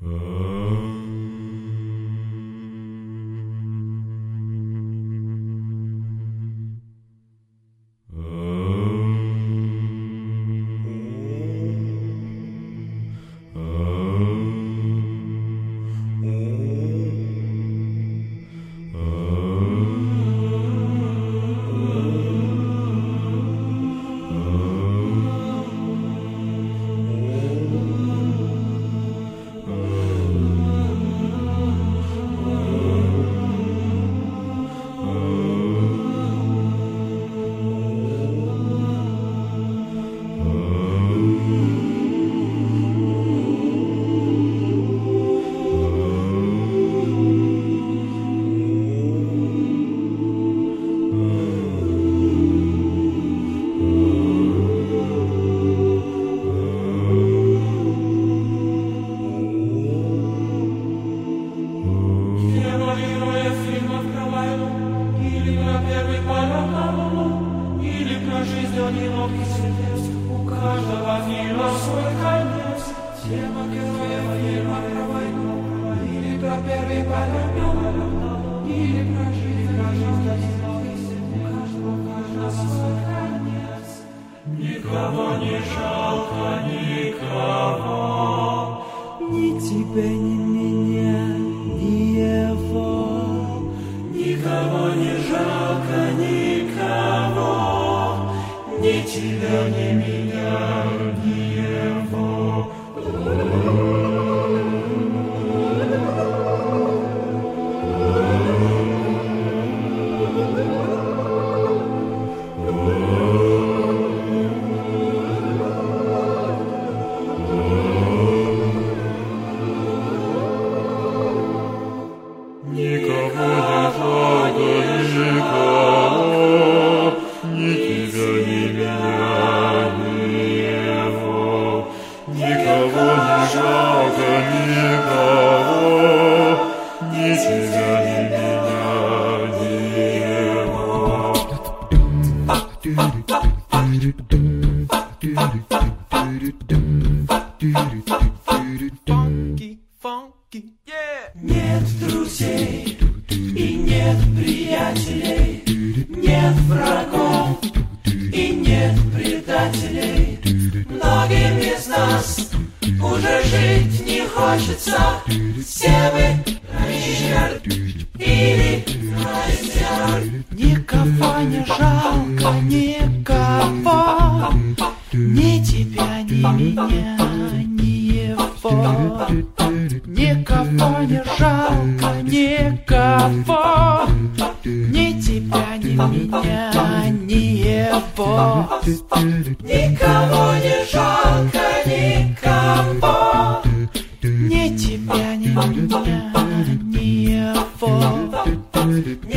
Никого не жалко, никого. Ни тебя, ни меня, ни его. Никого не жалко, никого. Ни тебя, ни меня, ни его. Нет друзей и нет приятелей, нет врагов и нет предателей. Многим из нас уже жить не хочется. Все мы Ричард или Настя. Никого не жалко, никого. Ни тебя, ни меня, ни его. Никого не жалко, никого. Ни тебя, ни меня, ни его. Никого не жалко, никого. Ни тебя, ни меня, ни его.